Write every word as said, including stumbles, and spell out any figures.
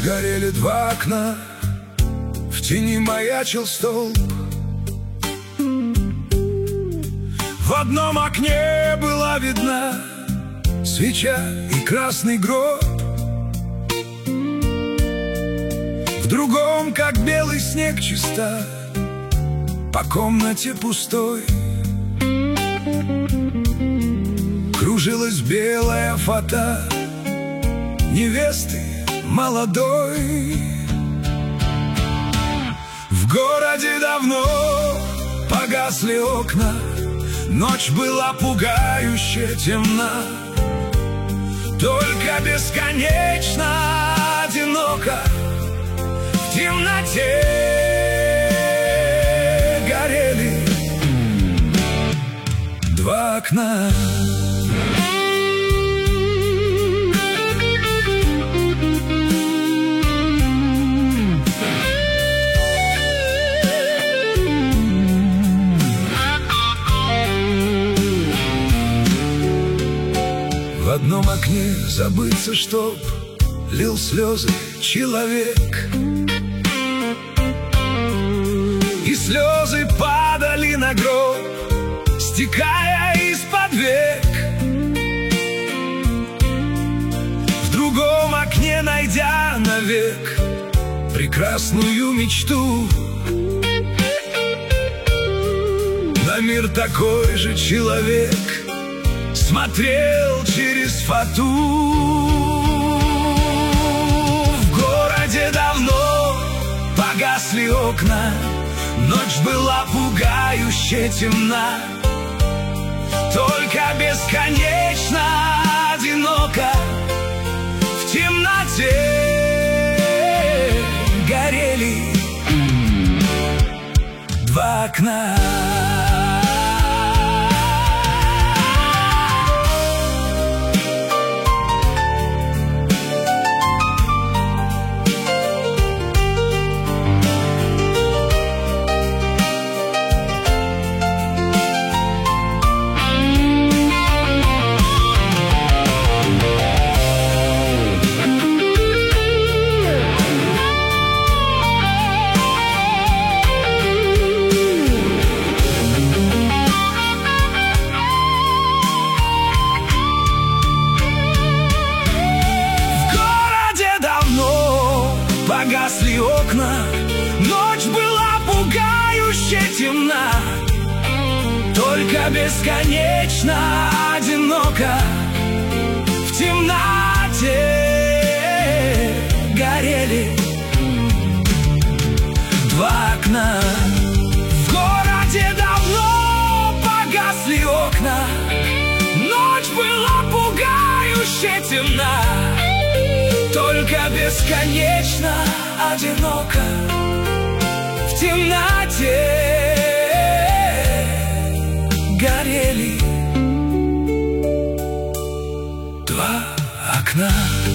горели два окна, в тени маячил столб. В одном окне была видна свеча и красный гроб, в другом, как белый снег, чиста по комнате пустой кружилась белая фата невесты молодой. В городе давно погасли окна, ночь была пугающе темна, только бесконечно одиноко в темноте горели два окна. В одном окне забыться, чтоб лил слезы человек, и слезы падали на гроб, стекая из-под век. В другом окне, найдя навек прекрасную мечту, на мир такой же человек смотрел через фату. В городе давно погасли окна, ночь была пугающе темна, только бесконечно одиноко в темноте горели два окна. Погасли окна, ночь была пугающе темна, только бесконечно одиноко в темноте горели два окна. В городе давно погасли окна, ночь была пугающе темна, только бесконечно одиноко в темноте горели два окна.